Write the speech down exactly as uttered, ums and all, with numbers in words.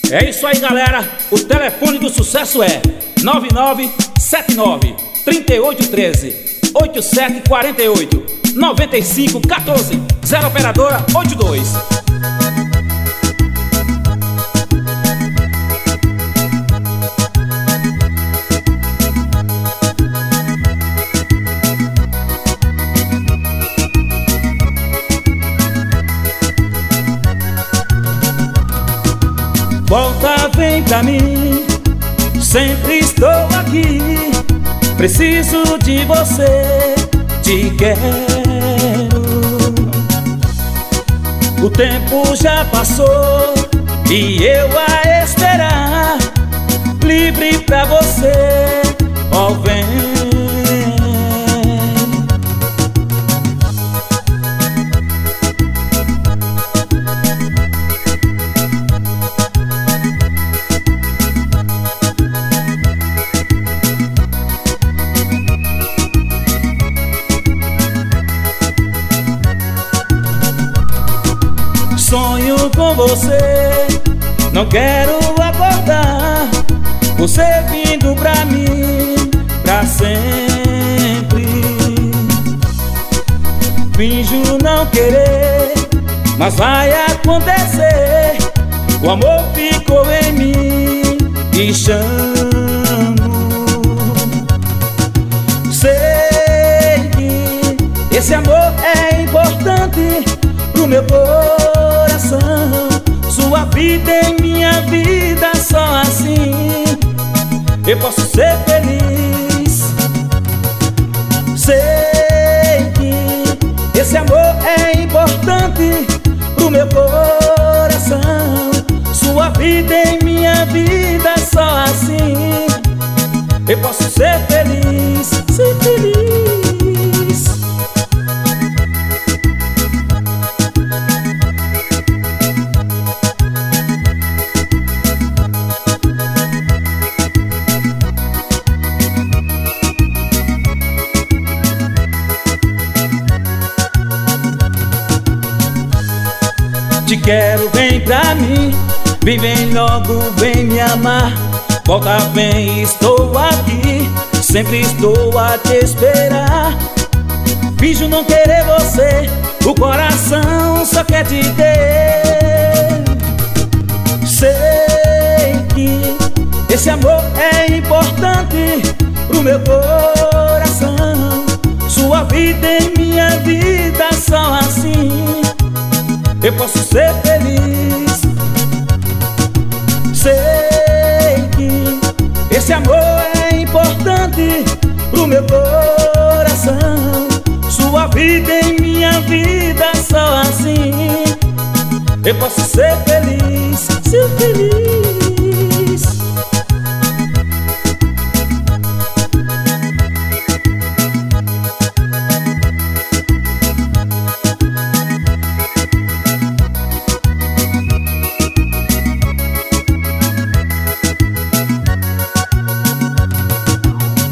É isso aí, galera. O telefone do sucesso é nove nove sete nove, três oito um três, oito sete quatro oito, nove cinco um quatro, zero operadora oito dois. Volta, vem pra mim, sempre estou aqui. Preciso de você, te quero. O tempo já passou e eu a esperar, livre pra você, ó vem. Sonho com você, não quero acordar, você vindo pra mim, pra sempre. Finjo não querer, mas vai acontecer. O amor ficou em mim e chamo. Sei que esse amor é importante pro meu coração. Sua vida em minha vida, só assim eu posso ser feliz. Sei que esse amor é importante pro meu coração. Sua vida em minha vida, só assim eu posso ser feliz, ser feliz. Te quero, vem pra mim, vem, vem logo, vem me amar. Volta, vem, estou aqui, sempre estou a te esperar. Finjo não querer você, o coração só quer te ter. Sei que esse amor é importante pro meu coração. Sua vida em minha vida, só assim eu posso ser feliz. Sei que esse amor é importante pro meu coração. Sua vida em minha vida, só assim eu posso ser feliz, ser feliz.